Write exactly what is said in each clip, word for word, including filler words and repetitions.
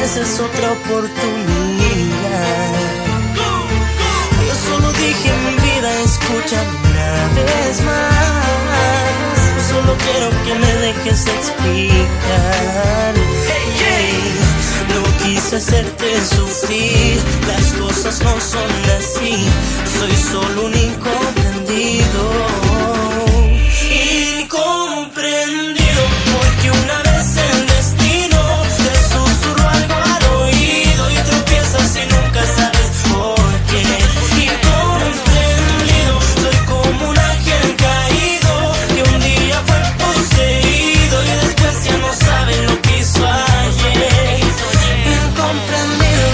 mereces otra oportunidad. Yo solo dije mi vida, escucha una vez más. Yo solo quiero que me dejes explicar. Hey, hey. No quise hacerte sufrir, las cosas no son así. Soy solo un incomprendido. Incomprendido, porque una vez el destino te susurró algo al oído y tropiezas y nunca sabes por qué. Incomprendido, soy como un ángel caído que un día fue poseído y después ya no sabe lo que hizo ayer. Incomprendido.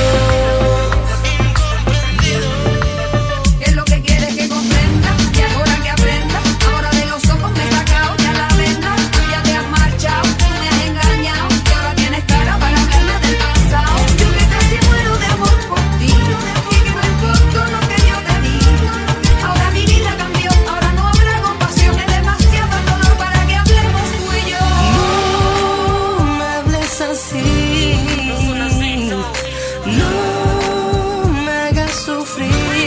¿Qué es lo que quieres que comprenda? Y ahora que aprenda, ahora de los ojos me he sacado ya la venda. Tú ya te has marchado, tú me has engañado y ahora tienes cara para hablarme del pasado. Yo que casi muero de amor por ti y que no importa lo que yo te di. Ahora mi vida cambió, ahora no habrá compasión. Es demasiado dolor para que hablemos tú y yo. No me hables así, no me hagas sufrir.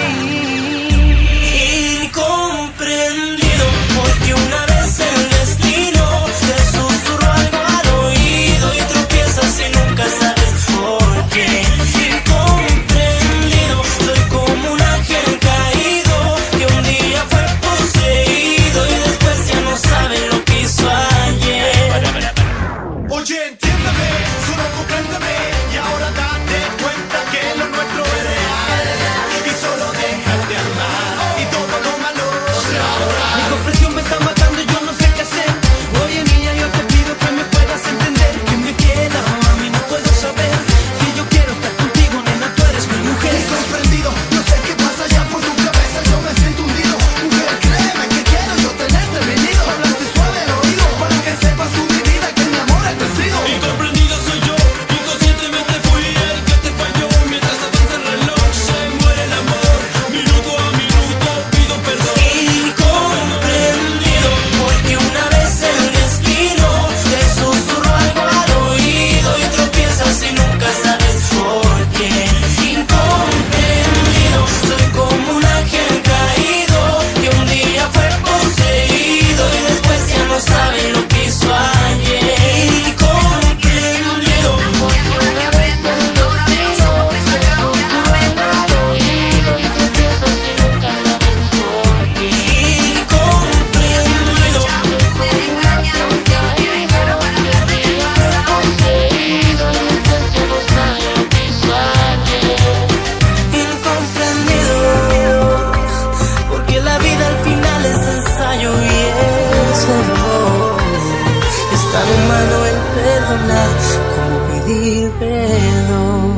Incomprendido, porque una vez el destino te susurró algo al oído y tropiezas y nunca sabes por qué. Incomprendido, soy como un ángel caído que un día fue poseído y después ya no sabe lo que hizo ayer. Oye, entiéndeme, solo compréndeme y ahora date cuenta que lo nuestro es real y solo déjate amar y todo lo malo se va a borrar. Mi comprensión me está matando y yo no sé qué hacer. Oye niña, yo te pido que me puedas entender. Que me queda, mami, no puedo saber. Si yo quiero estar contigo, nena, tú eres mi mujer. Incomprendido, no sé qué pasa ya por tu cabeza, yo me siento hundido. Mujer, créeme que quiero yo tenerte venido. Hablarte suave al oído para que sepas tú mi vida que mi amor es vencido. Incomprendido soy yo, inconscientemente fui el que te falló. Mientras avanza el reloj, se muere el amor. Minuto a minuto pido perdón. Incomprendido, porque una vez el destino te susurró algo al oído y tropiezas y nunca sabes por qué. Incomprendido, soy como un ángel caído que un día fue poseído y después ya no sabe lo que hizo ayer. Incomprendido, Ahora que aprenda, ahora de los ojos me he sacado ya la venda. incomprendido. Me has engañado y ahora tienes cara para hablarme del pasado. Incomprendidos, porque la vida al final es ensayo y es error. Es tan humano el perdonar como pedir perdón.